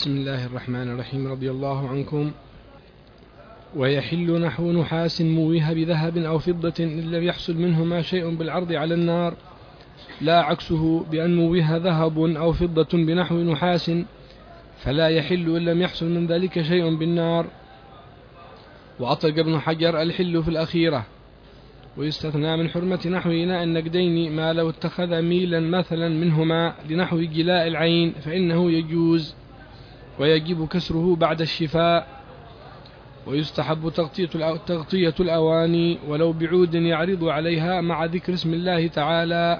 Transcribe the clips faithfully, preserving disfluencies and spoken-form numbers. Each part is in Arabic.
بسم الله الرحمن الرحيم. رضي الله عنكم. ويحل نحو نحاس موه بذهب أو فضة إن لم يحصل منهما شيء بالعرض على النار، لا عكسه بأن موه ذهب أو فضة بنحو نحاس فلا يحل إن لم يحصل من ذلك شيء بالنار. وأطلق ابن حجر الحل في الأخيرة. ويستثنى من حرمة نحو إناء النقدين ما لو اتخذ ميلا مثلا منهما لنحو جلاء العين فإنه يجوز ويجب كسره بعد الشفاء. ويستحب تغطية الأواني ولو بعود يعرض عليها مع ذكر اسم الله تعالى.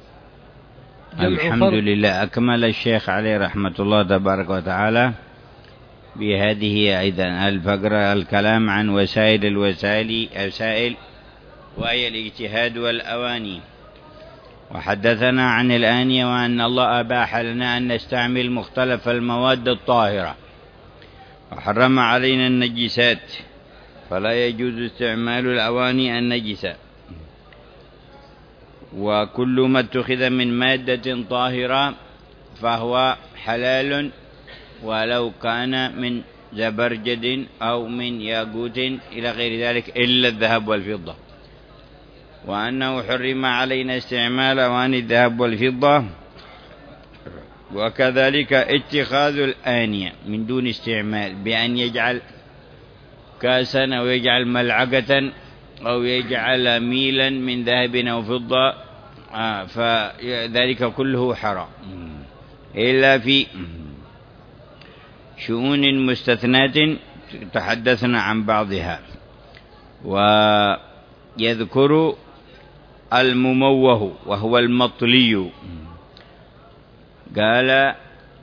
الحمد لله. أكمل الشيخ عليه رحمة الله تبارك وتعالى بهذه أيضا الفقرة الكلام عن وسائل الوسائل وسائل وهي الاجتهاد والأواني. وحدثنا عن الآنية وأن الله أباح لنا أن نستعمل مختلف المواد الطاهرة وحرم علينا النجسات، فلا يجوز استعمال الأواني النجسة. وكل ما اتخذ من مادة طاهرة فهو حلال ولو كان من زبرجد أو من ياقوت إلى غير ذلك إلا الذهب والفضة. وأنه حرم علينا استعمال أواني الذهب والفضة، وكذلك اتخاذ الآنية من دون استعمال بأن يجعل كاسا أو يجعل ملعقة أو يجعل ميلا من ذهب أو فضة، فذلك كله حرام إلا في شؤون مستثنات تحدثنا عن بعضها. ويذكر المموه وهو المطلي، قال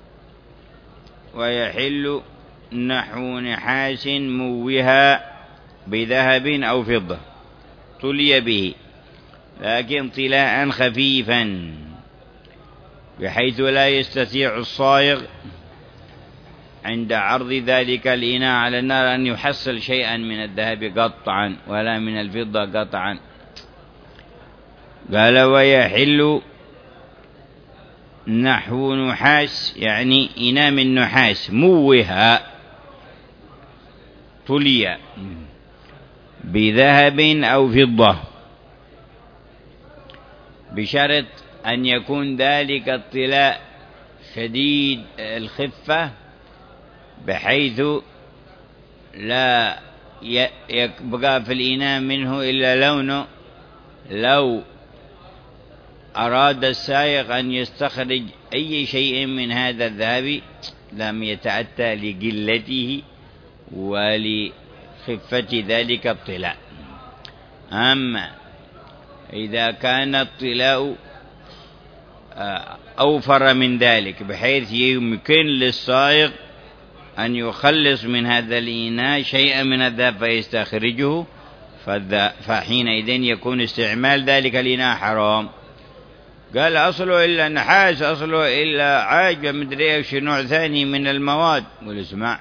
ويحل نحو نحاس موها بذهب أو فضة طلي به لكن طلاء خفيفا بحيث لا يستطيع الصائغ عند عرض ذلك الإناء على النار أن يحصل شيئا من الذهب قطعا ولا من الفضة قطعا. قال ويحل نحو نحاس يعني إناء من نحاس موها طلي بذهب أو فضة بشرط أن يكون ذلك الطلاء شديد الخفة بحيث لا يبقى في الإناء منه إلا لونه. لو أراد السائق أن يستخرج أي شيء من هذا الذهب لم يتأتى لقلته ولخفة ذلك الطلاء. أما إذا كان الطلاء أوفر من ذلك بحيث يمكن للسائق أن يخلص من هذا الإناء شيئا من الذهب فيستخرجه، فحينئذ يكون استعمال ذلك الإناء حرام. قال أصله إلا نحاس، أصله إلا عاج مدري إيش نوع ثاني من المواد. والاسمع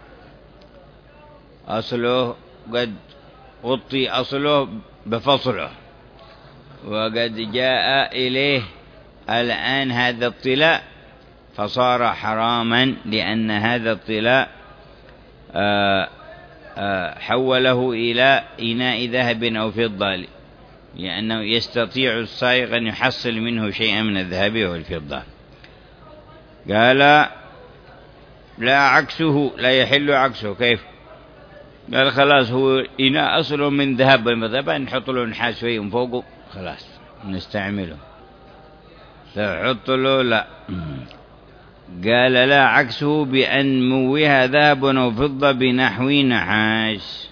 أصله قد غطي أصله بفصله وقد جاء إليه الآن هذا الطلاء فصار حراما لأن هذا الطلاء آآ آآ حوله إلى إناء ذهب أو فضة لأنه يستطيع السائق أن يحصل منه شيئا من الذهب والفضة. قال لا عكسه لا يحل عكسه. كيف؟ قال خلاص هو إناء أصله من ذهب والفضة نحط له نحاس شوي فوقه خلاص نستعمله، نحط له لا. قال لا عكسه بأن موها ذهب أو فضة بنحو نحاس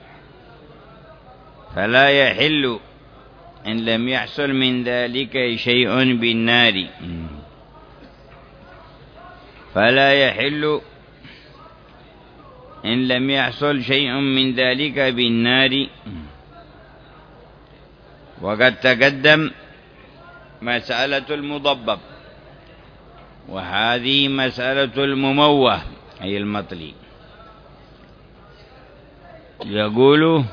فلا يحل إن لم يحصل من ذلك شيء بالنار. فلا يحل إن لم يحصل شيء من ذلك بالنار. وقد تقدم مسألة المضبب، وهذه مسألة المموه أي المطلي. يقول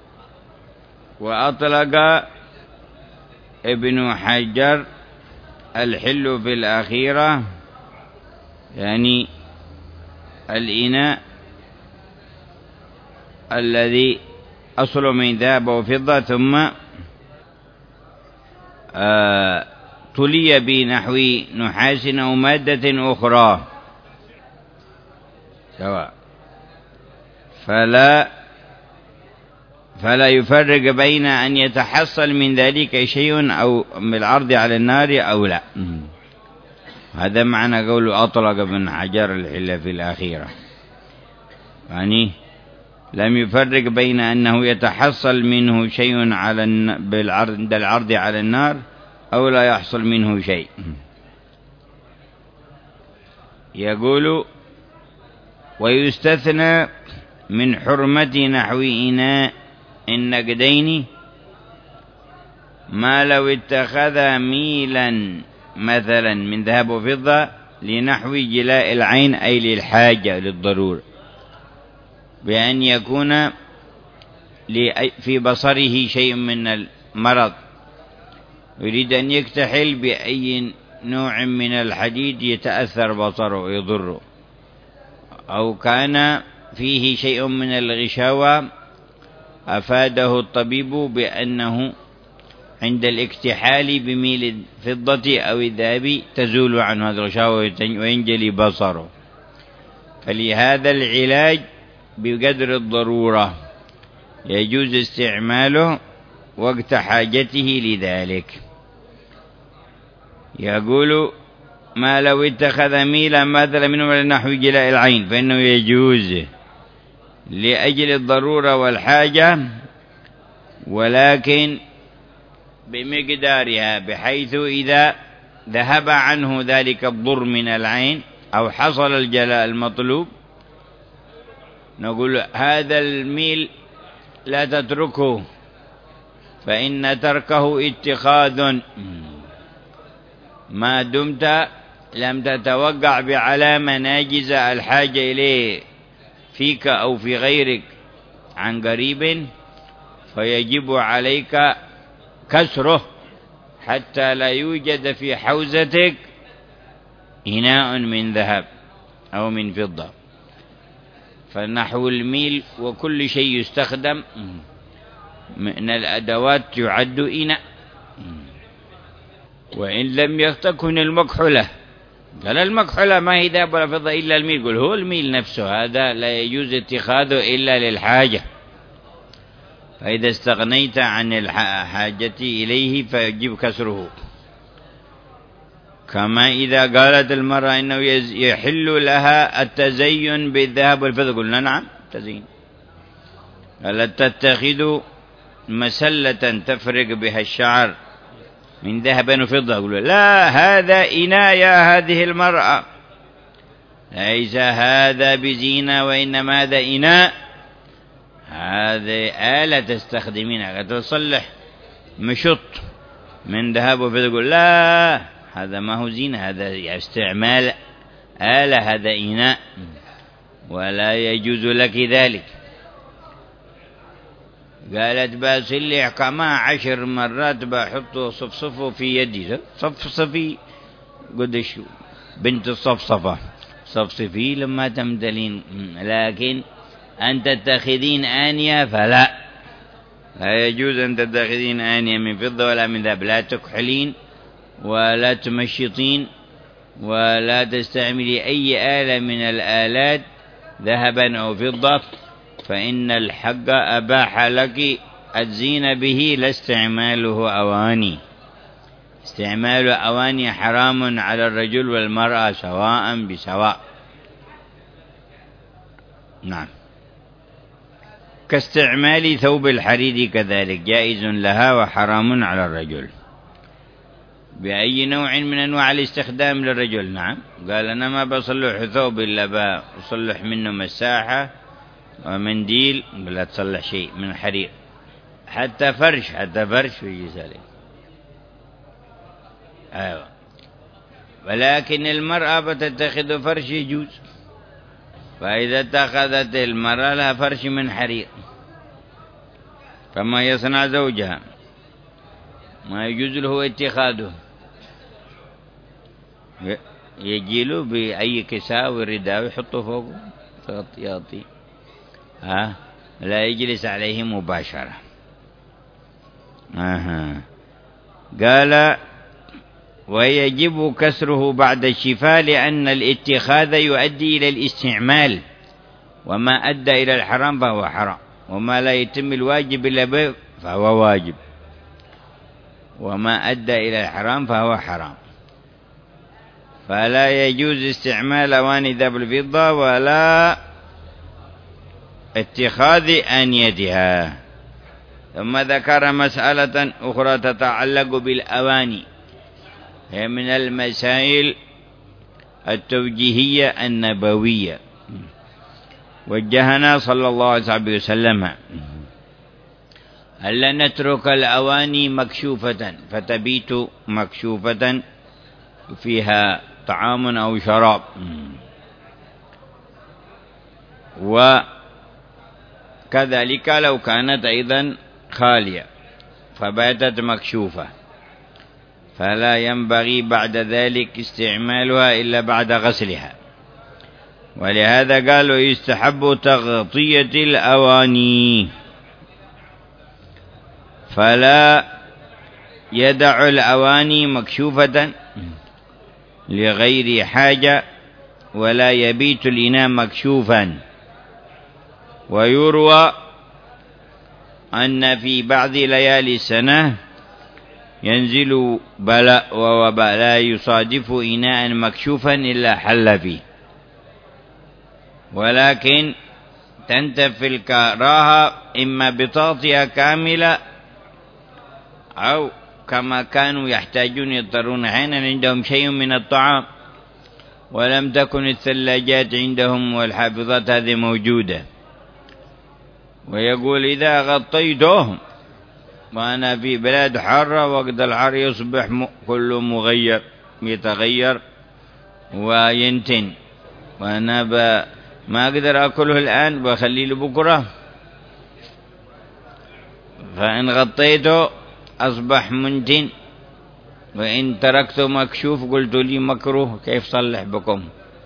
وأطلق ابن حجر الحل في الأخيرة يعني الإناء الذي أصل من ذهب وفضة ثم آه تلي بنحو نحاس أو مادة أخرى سواء، فلا فلا يفرق بين أن يتحصل من ذلك شيء أو بالعرض على النار أو لا. هذا معنى قول أطلق ابن حجر الحلة في الأخيرة، يعني لم يفرق بين أنه يتحصل منه شيء على بالعرض العرض على النار أو لا يحصل منه شيء. يقول ويستثنى من حرمة نحو إناء النقدين ما لو اتخذ ميلا مثلا من ذهب وفضة لنحو جلاء العين أي للحاجة للضرورة، بأن يكون في بصره شيء من المرض يريد أن يكتحل بأي نوع من الحديد يتأثر بصره ويضره، أو كان فيه شيء من الغشاوة أفاده الطبيب بأنه عند الاكتحال بميل الفضة أو الذهب تزول عنه هذه الغشاوة وينجلي بصره، فلهذا العلاج بقدر الضرورة يجوز استعماله وقت حاجته لذلك. يقول ما لو اتخذ ميلا مثلا منه نحو جلاء العين فإنه يجوز لأجل الضرورة والحاجة، ولكن بمقدارها، بحيث إذا ذهب عنه ذلك الضر من العين أو حصل الجلاء المطلوب نقول هذا الميل لا تتركه، فإن تركه اتخاذ ما دمت لم تتوقع بعلامة ناجزة الحاجة إليه فيك أو في غيرك عن قريب، فيجب عليك كسره حتى لا يوجد في حوزتك إناء من ذهب أو من فضة. فنحو الميل وكل شيء يستخدم من الأدوات يعد إناء، وإن لم تكن المكحلة، قال المكحلة ما هي ذهب ولا فضة إلا الميل، قل هو الميل نفسه هذا لا يجوز اتخاذه إلا للحاجة، فإذا استغنيت عن الحاجة إليه فيجب كسره. كما إذا قالت المرأة إنه يحل لها التزين بالذهب والفضة، قلنا نعم تزين. قالت تتخذ مسلة تفرق بها الشعر من ذهب وفضة، قلوا لا هذا إناء يا هذه المرأة، ليس هذا بزينة وإنما هذا إناء، هذه آلة تستخدمينها تصلح مشط من ذهب وفضة، قل لا هذا ما هو زينة، هذا استعمال آلة، هذا إناء ولا يجوز لك ذلك. قالت باسلي كما عشر مرات بحطه صفصفه في يدي، صفصفي قدش بنت الصفصفة صفصفي لما تمتلين، لكن أن تتخذين آنية فلا، لا يجوز أن تتخذين آنية من فضة ولا من ذهب، لا تكحلين ولا تمشطين ولا تستعملي أي آلة من الآلات ذهبا أو فضة، فإن الحق أباح لك الزين به لا استعماله أواني. استعمال أواني حرام على الرجل والمرأة سواء بسواء. نعم. كاستعمال ثوب الحرير كذلك جائز لها وحرام على الرجل بأي نوع من أنواع الاستخدام للرجل. نعم قال أنا ما بصلح ثوب إلا بصلح منه مساحة ومنديل، بلا تصلح شيء من حرير، حتى فرش حتى فرش ويجي سالي. أيوة. ولكن المرأة بتتخذ فرش يجوز، فإذا اتخذت المرأة لها فرش من حرير كما يصنع زوجها ما يجوز له اتخاذه، يجيله بأي كساء ورداء ويحطه فوقه يعطي ها لا يجلس عليه مباشرة. آه. قال ويجب كسره بعد الشفاء لأن الاتخاذ يؤدي إلى الاستعمال، وما أدى إلى الحرام فهو حرام، وما لا يتم الواجب إلا به فهو واجب، وما أدى إلى الحرام فهو حرام. فلا يجوز استعمال أواني ذهب الفضة ولا اتخاذ آنيتها. ثم ذكر مسألة أخرى تتعلق بالأواني، هي من المسائل التوجيهية النبوية، وجهنا صلى الله عليه وسلم ألا نترك الأواني مكشوفة فتبيت مكشوفة فيها طعام أو شراب، وكذلك لو كانت أيضا خالية فباتت مكشوفة، فلا ينبغي بعد ذلك استعمالها إلا بعد غسلها. ولهذا قالوا يستحب تغطية الأواني، فلا يدع الأواني مكشوفة لغير حاجة، ولا يبيت الإناء مكشوفا. ويروى أن في بعض ليالي السنة ينزل بلاء ووباء لا يصادف إناء مكشوفا إلا حل فيه، ولكن تنتفي الكراهة إما بتغطية كاملة أو كما كانوا يحتاجون يضطرون حينا عندهم شيء من الطعام ولم تكن الثلاجات عندهم والحافظات هذه موجودة، ويقول إذا غطيتهم وأنا في بلاد حارة وقت الحر يصبح كله مغير يتغير وينتن، وأنا ما أقدر أكله الآن بخليه لبكرة، فإن غطيته أصبح منتن، وإن تركته مكشوف قلت لي مكروه، كيف صلح بكم؟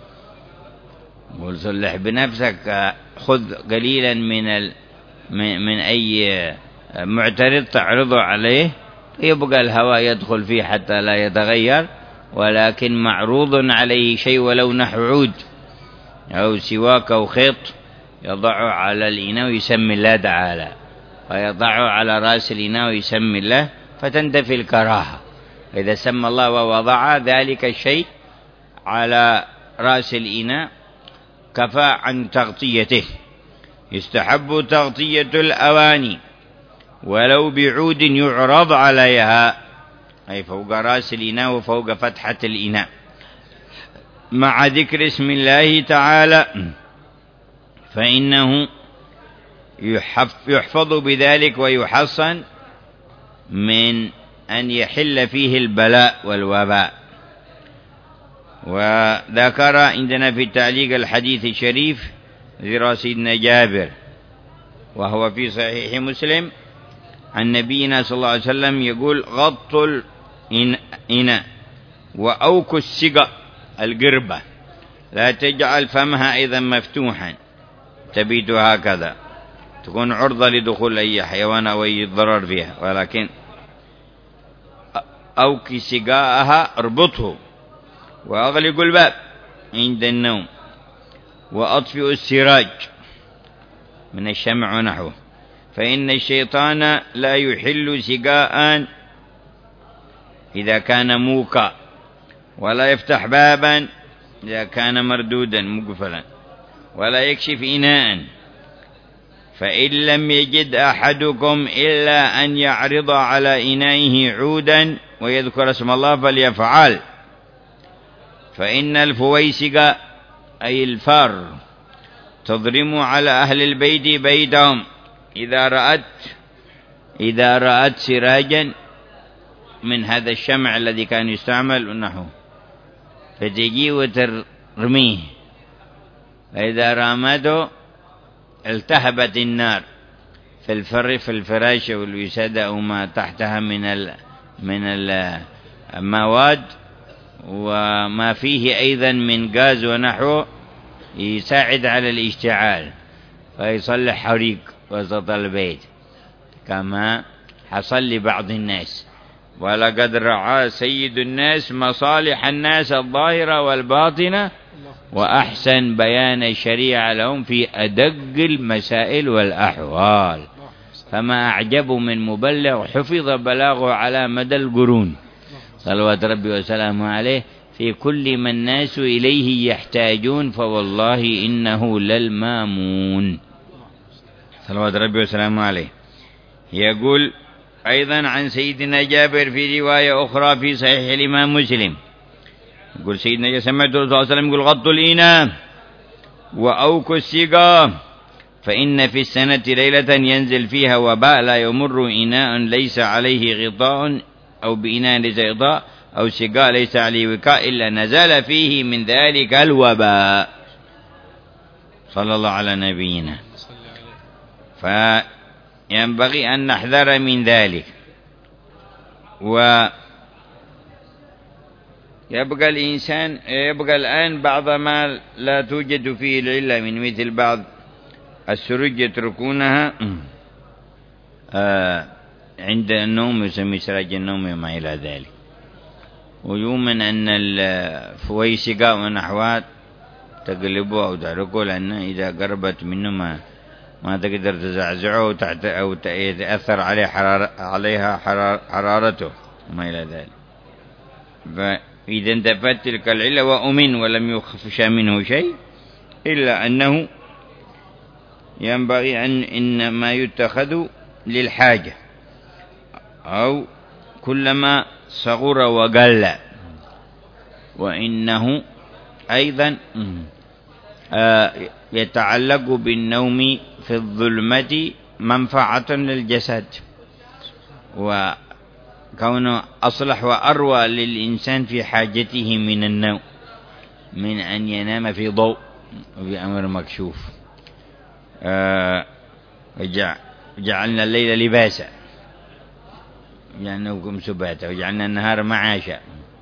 قل صلح بنفسك، خذ قليلا من ال... من أي معترض تعرضه عليه يبقى الهواء يدخل فيه حتى لا يتغير، ولكن معروض عليه شيء ولو نحو عود أو سواك أو خيط يضعه على الإناء ويسمي الله تعالى، ويضعه على رأس الإناء ويسمي الله، فتنتفي الكراهة. إذا سمى الله ووضع ذلك الشيء على رأس الإناء كفى عن تغطيته. يستحب تغطية الأواني ولو بعود يعرض عليها، أي فوق رأس الإناء وفوق فتحة الإناء، مع ذكر اسم الله تعالى، فإنه يحفظ بذلك ويحصن من أن يحل فيه البلاء والوباء. وذكر عندنا في تعليق الحديث الشريف ذكر سيدنا جابر وهو في صحيح مسلم عن نبينا صلى الله عليه وسلم يقول غطوا الإناء وأوكوا السقا القربة، لا تجعل فمها أيضا مفتوحا تبيت هكذا، تكون عرضة لدخول أي حيوان أو أي ضرر فيها، ولكن أوكي سقاءها اربطه، وأغلق الباب عند النوم، وأطفئ السراج من الشمع ونحوه، فإن الشيطان لا يحل سقاء إذا كان موكا، ولا يفتح بابا إذا كان مردودا مقفلا، ولا يكشف إناء، فإن لم يجد أحدكم إلا أن يعرض على إنائه عودا ويذكر اسم الله فليفعل، فإن الفويسق أي الفار تضرم على أهل البيت بيتهم إذا رأت إذا رأت سراجا من هذا الشمع الذي كان يستعمل نحوه، فتجي وترميه، فإذا رمته التهبت النار في الفر في الفراش والوسادة أو ما تحتها من ال من المواد وما فيه أيضا من غاز ونحوه، يساعد على الاشتعال فيصلح حريق وسط البيت كما حصل لبعض الناس. ولقد رعى سيد الناس مصالح الناس الظاهرة والباطنة وأحسن بيان الشريعة لهم في أدق المسائل والأحوال، فما أعجب من مبلغ حفظ بلاغه على مدى القرون صلوات ربي وسلامه عليه في كل ما الناس إليه يحتاجون، فوالله إنه للمامون صلوات ربي وسلامه عليه. يقول أيضا عن سيدنا جابر في رواية أخرى في صحيح الإمام مسلم، يقول سيدنا جابر سمعت الرسول صلى الله عليه وسلم يقول غطوا الإناء وأوكوا السقا فإن في السنة ليلة ينزل فيها وباء لا يمر إناء ليس عليه غطاء أو بإناء ليس غطاء أو سقاء ليس عليه وكاء إلا نزل فيه من ذلك الوباء. صلى الله على نبينا. فينبغي أن نحذر من ذلك. ويبقى الإنسان يبقى الآن بعض ما لا توجد فيه العلة من مثل بعض السرج يتركونها آه عند النوم يسمى سراج النوم وما إلى ذلك. ويوما أن الفويسقاء ونحوات تقلبه أو تحركه، لأن إذا قربت منه ما ما تقدر تزعزعه تحت أو يتأثر عليه حرارة عليها حرار حرارته وما إلى ذلك. فإذا انتفت تلك العلة وأمن ولم يخفش منه شيء، إلا أنه ينبغي أن إنما يتخذ للحاجة أو كلما صغر وقل. وإنه أيضا يتعلق بالنوم في الظلمة منفعة للجسد، وكونه أصلح وأروى للإنسان في حاجته من النوم من أن ينام في ضوء وبأمر مكشوف. وجعلنا الليل لباسا جعلناكم سباتا وجعلنا النهار معاشا.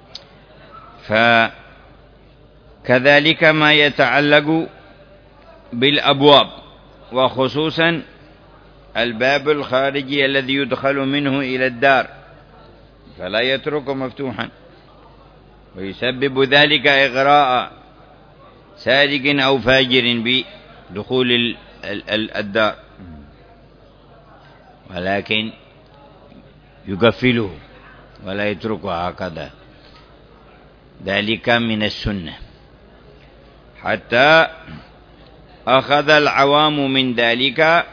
فكذلك ما يتعلق بالأبواب، وخصوصا الباب الخارجي الذي يدخل منه إلى الدار فلا يتركه مفتوحا، ويسبب ذلك إغراء سارق أو فاجر بدخول الدار، ولكن يقفله ولا يتركه هكذا. ذلك من السنة. حتى أخذ العوام من ذلك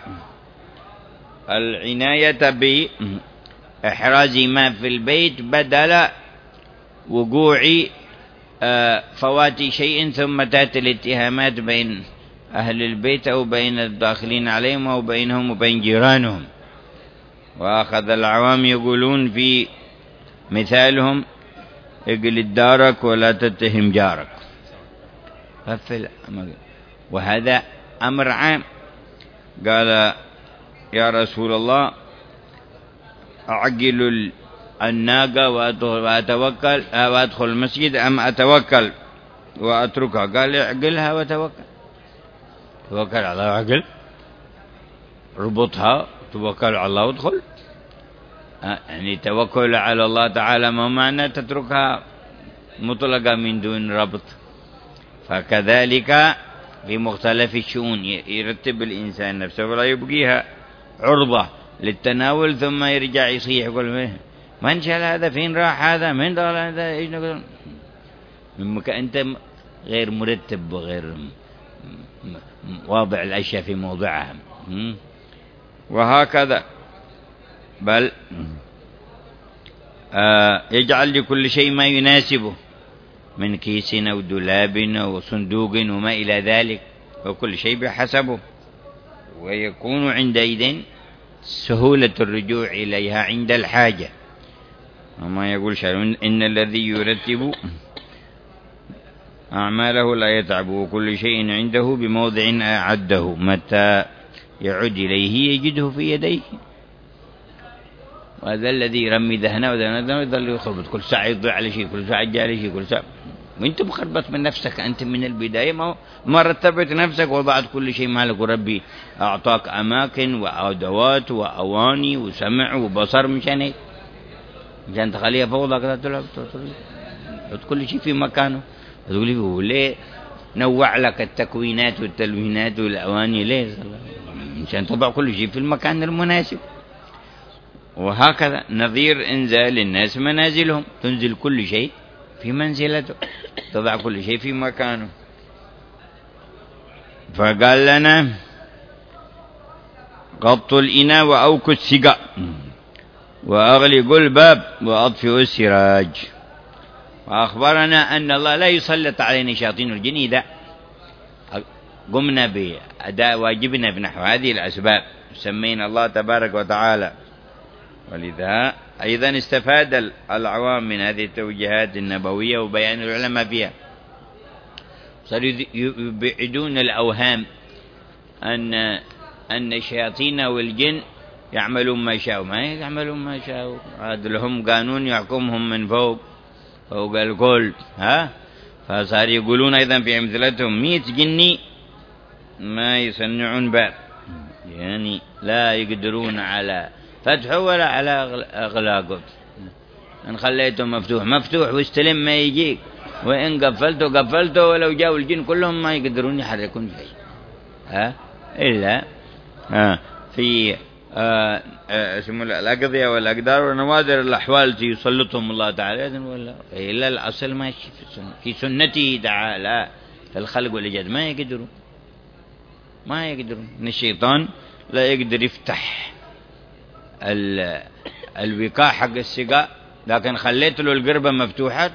العناية بإحراز ما في البيت بدل وقوع فوات شيء ثم تأتي الاتهامات بين أهل البيت أو بين الداخلين عليهم أو بينهم وبين جيرانهم. وأخذ العوام يقولون في مثالهم اقلد دارك ولا تتهم جارك، وهذا أمر عام. قال يا رسول الله أعقل الناقة وأتوكل وأدخل المسجد أم أتوكل وأتركها؟ قال اعقلها وتوكل. توكل على الله وعقل، ربطها توكل على الله وادخل. يعني توكل على الله تعالى ما معنى تتركها مطلقة من دون ربط. فكذلك في مختلف الشؤون يرتب الإنسان نفسه ولا يبقيها عرضة للتناول ثم يرجع يصيح يقول من شال هذا، فين راح هذا، من دخل هذا، ايش نقول. أنت غير مرتب وغير واضع الأشياء في موضعها. وهكذا بل آه يجعل لكل شيء ما يناسبه من كيس أو دولاب أو صندوق وما إلى ذلك، وكل شيء بحسبه، ويكون عندئذ سهولة الرجوع إليها عند الحاجة. وما يقول شارون إن الذي يرتب أعماله لا يتعب، وكل شيء عنده بموضع أعده، متى يعود إليه يجده في يديه. وهذا الذي يرمي ذهنه وذهنه يظل يخربط، كل ساعة يضيع على شيء، كل ساعة جاء على شيء، كل ساعة وانت مخربط من نفسك أنت من البداية، ما ما رتبت نفسك وضعت كل شيء مالك، وربي أعطاك أماكن وأدوات وأواني وسمع وبصر مشان هيك، مشان تخليها فوضى كذا، تلعب تحط كل شيء في مكانه. تقول لي ليه نوع لك التكوينات والتلوينات والأواني؟ ليه؟ مشان تضع كل شيء في المكان المناسب. وهكذا نظير إنزال الناس منازلهم، تنزل كل شيء في منزلته، تضع كل شيء في مكانه. فقال لنا غط الإناء وأوكوا السقاء وأغلقوا الباب وأطفئوا السراج. وأخبرنا أن الله لا يسلط علينا شياطين الجن إذا قمنا بأداء واجبنا بنحو هذه الأسباب، سمينا الله تبارك وتعالى. ولذا أيضا استفاد العوام من هذه التوجيهات النبوية وبيان العلماء فيها، صاروا يبعدون الأوهام أن أن الشياطين والجن يعملون ما شاءوا. ما يعملون ما شاءوا، هذا لهم قانون يحكمهم من فوق فوق الكل. ها فصار يقولون أيضا في أمثلتهم مئة جني ما يصنعون باب، يعني لا يقدرون على فتحه ولا على أغلاقه. إن خليته مفتوح مفتوح واستلم ما يجيك، وإن قفلته قفلته، ولو جاءوا الجن كلهم ما يقدرون يحركون شيء. ها إلا ها في آه آه اسمه الأقضية والأقدار ونوادر الأحوال التي يسلطهم الله تعالى، ولا إلا الأصل ماشي في السنة في سنته تعالى في الخلق والإيجاد. ما يقدرون ما يقدرون إن الشيطان لا يقدر يفتح الوقاء حق السقاء، لكن خليت له القربة مفتوحة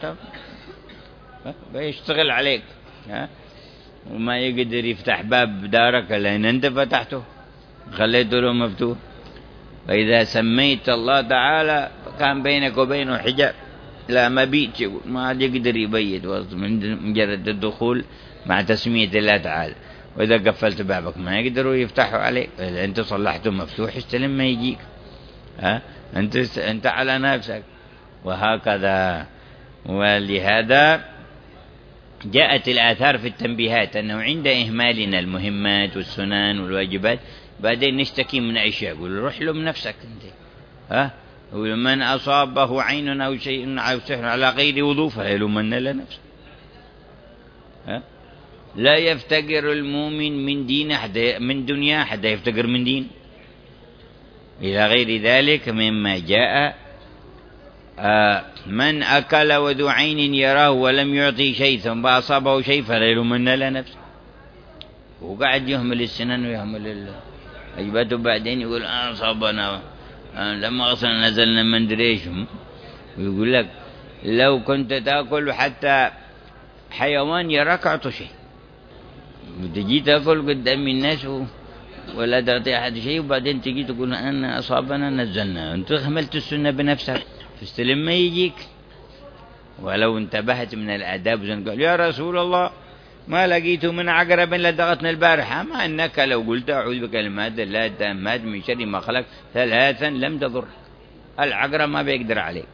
بيشتغل عليك. ها وما يقدر يفتح باب دارك لأن أنت فتحته خليته له مفتوح. فإذا سميت الله تعالى كان بينك وبينه حجاب، لا ما بيت يقول ما عاد يقدر يبيت من مجرد الدخول مع تسمية الله تعالى. وإذا قفلت بابك ما يقدروا يفتحوا عليك، إذا أنت صلحته مفتوح استلم ما يجيك. ها أنت أنت على نفسك. وهكذا. ولهذا جاءت الآثار في التنبيهات أنه عند إهمالنا المهمات والسنن والواجبات بعدين نشتكي من أشياء، يقول روح له بنفسك أنت. ها ومن أصابه عين أو شيء أو سحر على غير وضوء فيلومن لنفسه. ها لا يفتقر المؤمن من دين أحد من دنيا حتى يفتقر من دين، إلى غير ذلك مما جاء. آه من أكل وذو عين يراه ولم يعطي شيء ثم أصابه شيء فلا يلومن لنفسه. وقاعد يهمل السنن ويهمل الواجبات، وبعدين يقول آه أصابنا آه لما أصلا نزلنا من دريشهم. ويقول لك لو كنت تأكل حتى حيوان يراك أعطوا شيء، تجي تأكل قدام الناس ولا تعطي أحد شيء، وبعدين تجي تقول أنا أصابنا نزلنا. أنت هملت السنة بنفسك فاستلم ما يجيك. ولو انتبهت من الآداب قال يا رسول الله ما لقيت من عقرب لدغتنا البارحة، مع أنك لو قلت أعوذ بكلمات الله التامات من شر ما خلق ثلاثا لم تضر، العقرب ما بيقدر عليك.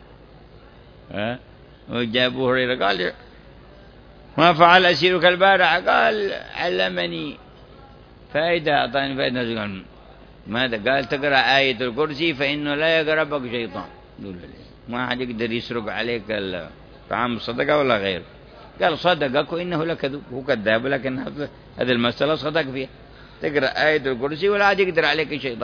ها وجاء أبو هريرة قال ما فعل أسيرك البارحة؟ قال علمني فائدة، أعطاني فائدة. قال ماذا؟ قال تقرأ آية الكرسي فإنه لا يقربك شيطان. ما حد يقدر يسرق عليك طعام الصدقة ولا غيره. قال صدقك وإنه لكذب، هو كذاب، لكن هذه المسألة صدق فيها. تقرأ آية الكرسي ولا حد يقدر عليك الشيطان.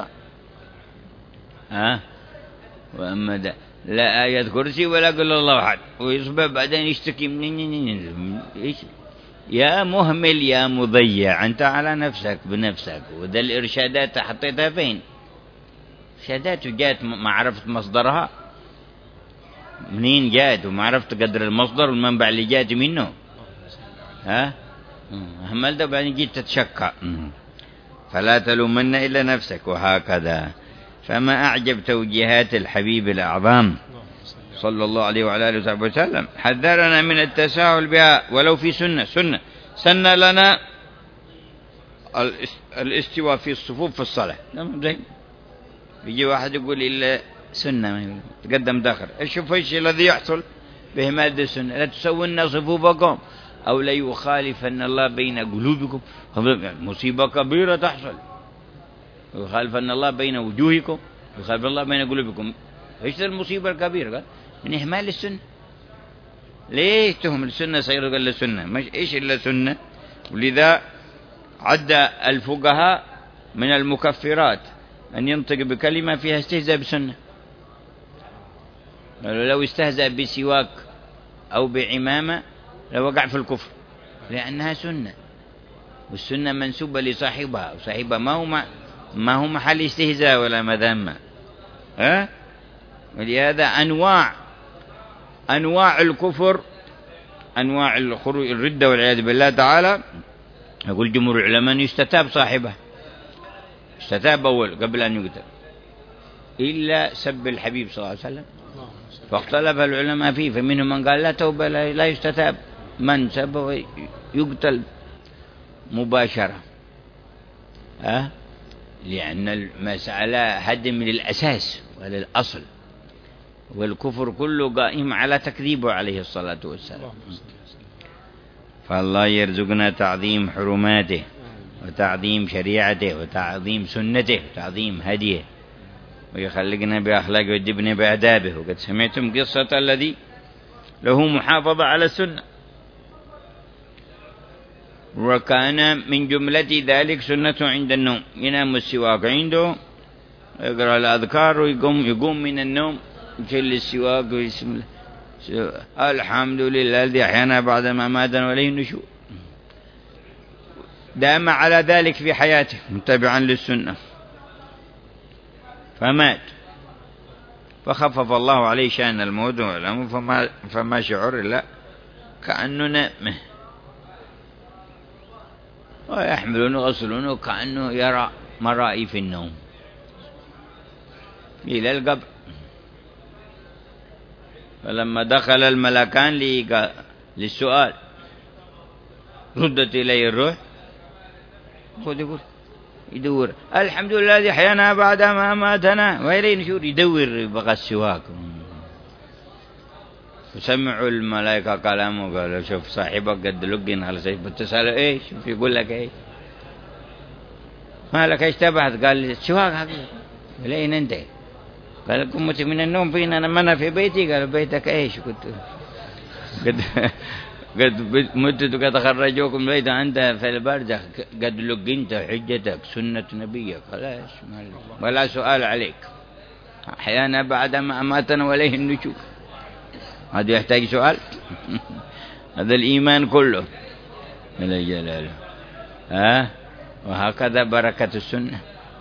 ها وأما ده لا آية كرسي ولا قل الله أحد، ويصبح بعدين يشتكي من إيش؟ يا مهمل يا مضيع، أنت على نفسك بنفسك. وذا الإرشادات حطيتها فين؟ إرشادات جاءت ما عرفت مصدرها منين جاءت، وما عرفت قدر المصدر والمنبع اللي جاءت منه. ها همل ده بعدين جيت تتشكى. فلا تلومن إلا نفسك. وهكذا. فما أعجب توجيهات الحبيب الأعظم صلى الله عليه وعلى آله وصحبه وسلم، حذرنا من التساهل بها ولو في سنة. سنة سنة لنا الاستواء في الصفوف في الصلاة. يجي واحد يقول إلا سنة تقدم داخل. شوف ايش الذي يحصل بإهمال السنة. لا تسون صفوفكم أو لا يخالفن الله بين قلوبكم، مصيبة كبيرة تحصل، يخالفن الله بين وجوهكم، يخالف الله بين قلوبكم. ايش المصيبة الكبيرة؟ قال من إهمال السنة. ليش تهمل السنة؟ سيروا قال السنة مش إيش إلا سنة. ولذا عد الفقهاء من المكفرات أن ينطق بكلمة فيها استهزاء بسنة. لو استهزأ بسواك أو بعمامة لوقع في الكفر، لأنها سنة، والسنة منسوبة لصاحبها، وصاحبها ما هو ما هو محل استهزاء ولا مذمة. ها؟ ولهذا أنواع أنواع الكفر، أنواع الخروج الردة والعياذ بالله تعالى، يقول جمهور العلماء يستتاب صاحبه، استتاب أول قبل أن يقتل، إلا سب الحبيب صلى الله عليه وسلم، فاختلف العلماء فيه، فمنهم من قال لا توبة لا يستتاب، من سب يقتل مباشرة. أه؟ لأن المسألة هدم للأساس وللأصل، والكفر كله قائم على تكذيبه عليه الصلاة والسلام. فالله يرزقنا تعظيم حرماته وتعظيم شريعته وتعظيم سنته وتعظيم هديه، ويخلقنا بأخلاقه ويدبنا بآدابه. وقد سمعتم قصة الذي له محافظة على السنة، وكان من جملة ذلك سنة عند النوم، ينام السواك عنده، يقرأ الأذكار ويقوم يقوم من النوم يشيل السواك ويسم الحمد لله الذي أحيانا بعد ما ماتنا وإليه النشور. دام على ذلك في حياته متبعا للسنة، فمات، فخفف الله عليه شأن الموت والأمر، فما, فما شعر إلا كأنه نامه، ويحملونه ويغسلونه كأنه يرى مرائي في النوم إلى القبر. فلما دخل الملكان للسؤال ردت إليه الروح، خذ يقول يدور الحمد لله الذي أحيانا بعد ما ماتنا وإليه النشور، يدور بقى السواك. وسمعوا الملائكة كلامه، قالوا شوف صاحبك قد لقين على شيء، بتسأله ايش يقول لك ايش، ما لك ايش تبعث؟ قال السواك حقيقي. لين انت؟ قال قمت من النوم فينا، انا منا في بيتي. قال بيتك ايش؟ كنت قد قد متت وقد خرجوكم بيت انت في البرزخ، قد لقنت حجتك سنة نبيك، خلاص ولا سؤال عليك، احيانا بعد ما اماتنا وليه النشور. هذا يحتاج سؤال؟ هذا الإيمان كله جل جلاله. ها؟ وهكذا بركة السنة،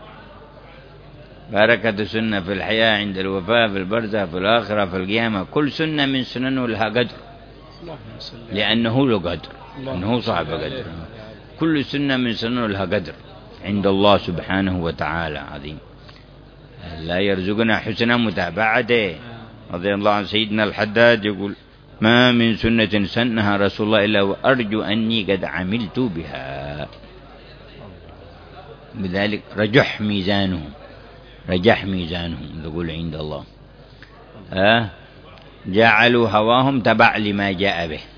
بركة السنة في الحياة، عند الوفاة، في البرزخ، في الآخرة، في القيامة. كل سنة من سننه لها قدر، لأنه له قدر، لأنه صاحب قدر. كل سنة من سننه لها قدر عند الله سبحانه وتعالى عظيم. لا يرزقنا حسن متابعته. رضي الله عن سيدنا الحداد يقول ما من سنة سنها رسول الله إلا وأرجو أني قد عملت بها، بذلك رجح ميزانه، رجح ميزانه يقول عند الله. أه؟ جعلوا هواهم تبع لما جاء به،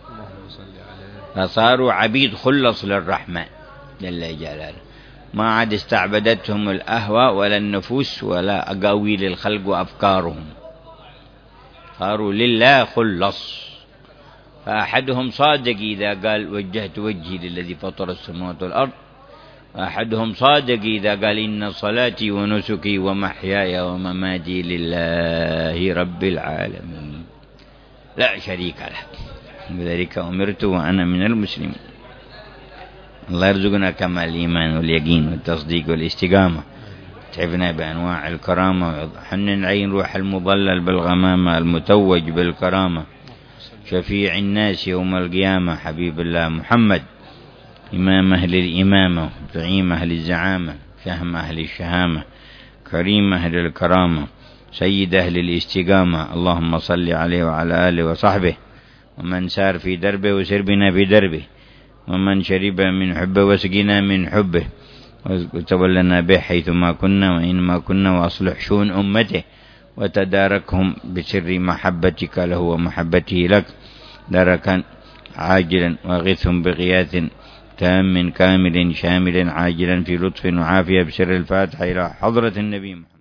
فصاروا عبيد خلص للرحمن جل جلاله، ما عاد استعبدتهم الأهواء ولا النفوس ولا أقاويل الخلق وأفكارهم، صاروا لله خلص. فأحدهم صادق إذا قال وجهت وجهي للذي فطر السماوات والأرض، وأحدهم صادق إذا قال إن صلاتي ونسكي ومحياي ومماتي لله رب العالمين لا شريك له، بذلك أمرت وأنا من المسلمين. الله يرزقنا كمال الإيمان واليقين والتصديق والاستقامة، تعبنا بأنواع الكرامة، وحنن عين روح المضلل بالغمامة، المتوج بالكرامة، شفيع الناس يوم القيامة، حبيب الله محمد، إمام أهل الإمامة، زعيم أهل الزعامة، شهم أهل الشهامة، كريم أهل الكرامة، سيد أهل الاستقامة. اللهم صل عليه وعلى آله وصحبه، ومن سار في دربه وسر بنا في دربه، ومن شرب من حبه وسقنا من حبه، وتولنا به حيثما كنا وإنما كنا، وأصلح شؤون أمته وتداركهم بسر محبتك له ومحبته لك دركا عاجلا، وغثهم بغياث تام كامل شامل عاجلا في لطف وعافية بسر الفاتحة إلى حضرة النبي محمد.